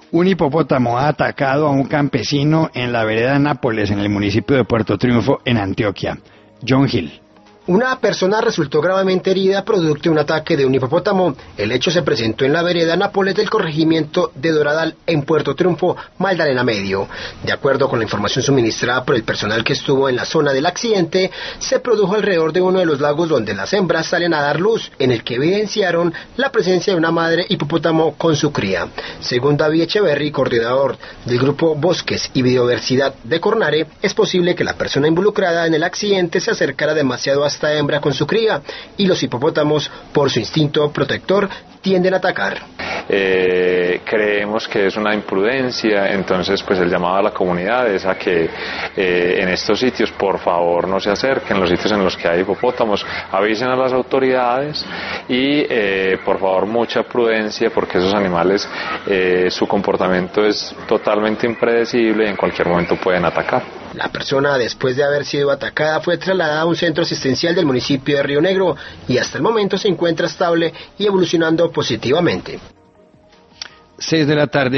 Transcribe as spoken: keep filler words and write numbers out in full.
Un hipopótamo ha atacado a un campesino en la vereda Nápoles, en el municipio de Puerto Triunfo, en Antioquia. John Hill. Una persona resultó gravemente herida producto de un ataque de un hipopótamo. El hecho se presentó en la vereda Nápoles del corregimiento de Doradal, en Puerto Triunfo, Magdalena Medio. De acuerdo con la información suministrada por el personal que estuvo en la zona del accidente, se produjo alrededor de uno de los lagos donde las hembras salen a dar luz, en el que evidenciaron la presencia de una madre hipopótamo con su cría. Según David Echeverry, coordinador del grupo Bosques y Biodiversidad de Cornare, es posible que la persona involucrada en el accidente se acercara demasiado a esta hembra con su cría, y los hipopótamos, por su instinto protector, tienden a atacar. Eh, creemos que es una imprudencia, entonces pues el llamado a la comunidad es a que eh, en estos sitios por favor no se acerquen, los sitios en los que hay hipopótamos, avisen a las autoridades y eh, por favor mucha prudencia, porque esos animales, eh, su comportamiento es totalmente impredecible y en cualquier momento pueden atacar. La persona, después de haber sido atacada, fue trasladada a un centro asistencial del municipio de Río Negro y hasta el momento se encuentra estable y evolucionando positivamente. Seis de la tarde.